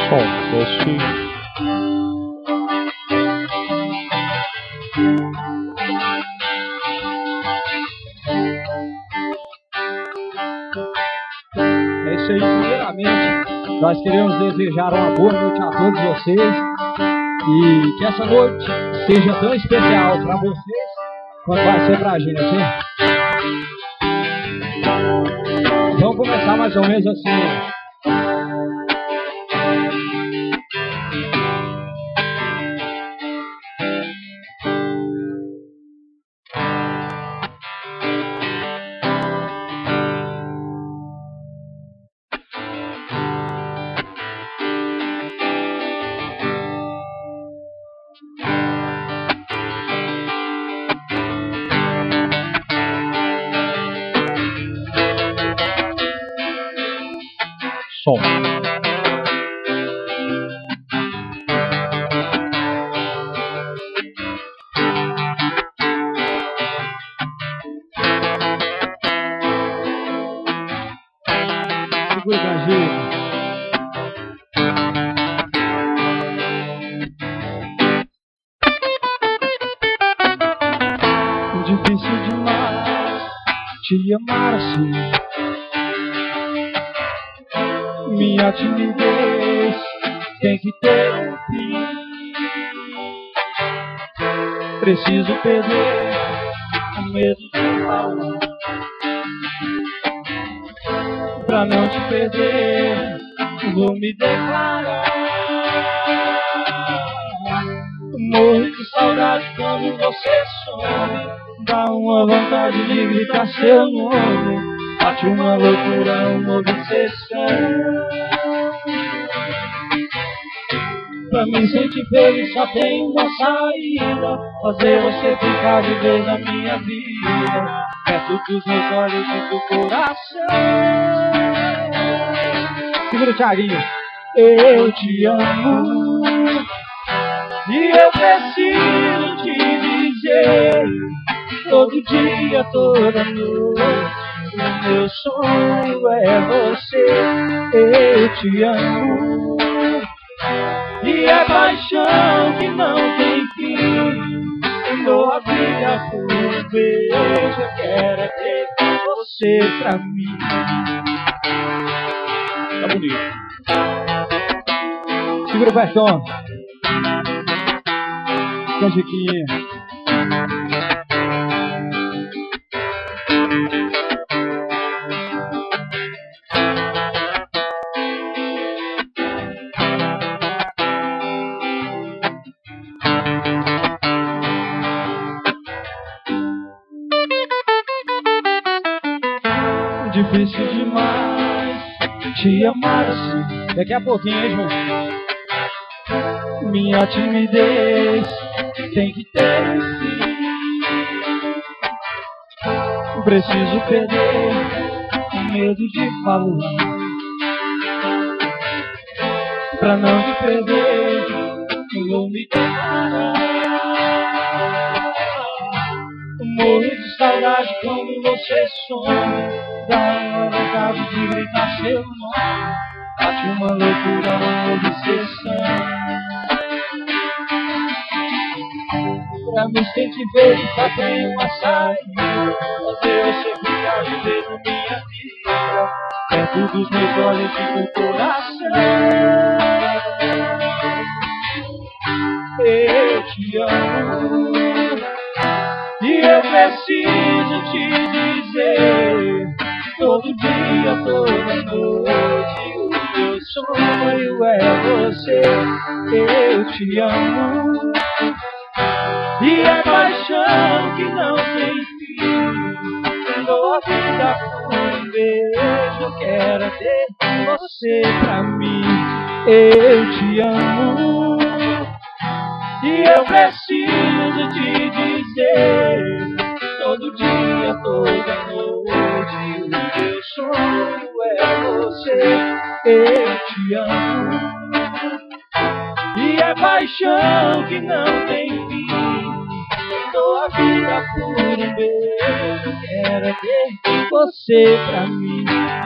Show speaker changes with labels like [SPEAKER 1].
[SPEAKER 1] Som desse.
[SPEAKER 2] É isso aí, primeiramente, nós queremos desejar uma boa noite a todos vocês e que essa noite seja tão especial para vocês quanto vai ser pra gente, hein? Vamos começar mais ou menos assim.
[SPEAKER 1] Som.
[SPEAKER 2] Segura com a gente. Difícil demais te amar assim. Minha timidez tem que ter um fim. Preciso perder o medo de falar. Pra não te perder, vou me declarar. Morro de saudade quando você some. Dá uma vontade de gritar seu nome. Bate uma loucura, uma obsessão. Pra me sentir feliz só tem uma saída: fazer você ficar de vez na minha vida, perto dos meus olhos e do coração. Segura o Thiaguinho. Eu te amo e eu preciso te dizer, todo dia, toda noite. O meu sonho é você. Eu te amo e é paixão que não tem fim. Dou a vida por um beijo. Eu quero é ter você pra mim.
[SPEAKER 1] Tá bonito.
[SPEAKER 2] Segura o Berton. Canjiquinha. Difícil demais te amar assim. Daqui a pouquinho, hein, João? Minha timidez tem que ter um fim. Preciso perder o medo de falar. Pra não te perder, vou me declarar. Morro de saudade quando você some. Dá uma vontade de gritar seu nome. Bate uma loucura, uma obsessão. Pra me sentir feliz só tem uma saída: fazer você ficar de vez na minha vida, perto dos meus olhos e do coração. Eu te amo e eu preciso te dizer, todo dia, toda noite. O meu sonho é você. Eu te amo e é paixão que não tem fim. Dou a vida por um beijo. Eu quero é ter você pra mim. Eu te amo e eu preciso te dizer, todo dia, toda noite. O meu sonho é você. Eu te amo e é paixão que não tem fim. Dou a vida por um beijo. Quero ter você pra mim.